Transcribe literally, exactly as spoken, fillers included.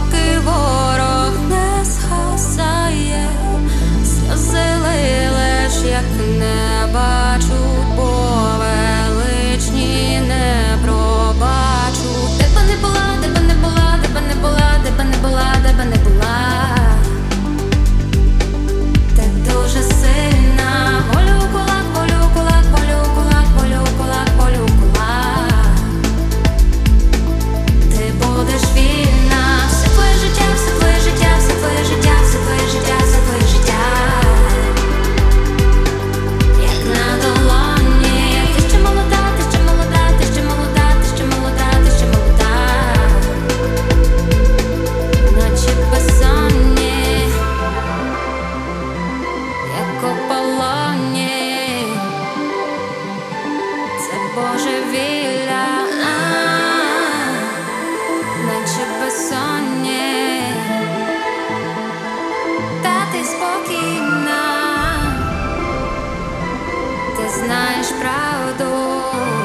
поки ворог не згасає, сльози лиш, як не бачу, бо величні не пробачу. Де б не була, де б не була, де б не була, де б не була, де б не була, ти дуже сильна. Волю кулак, волю кулак, волю кулак, волю кулак, волю кулак, ти будеш вільна. Все твоє життя, все твоє життя, все твоє життя, все твоє життя, все твоє життя, як на долоні. Ти ще молода, ти ще молода, ти ще молода, ти ще молода, ти ще молода, наче безсонні, як у полоні. Це божевілля, наче безсонні. Та ти спокійна, ти знаєш правду.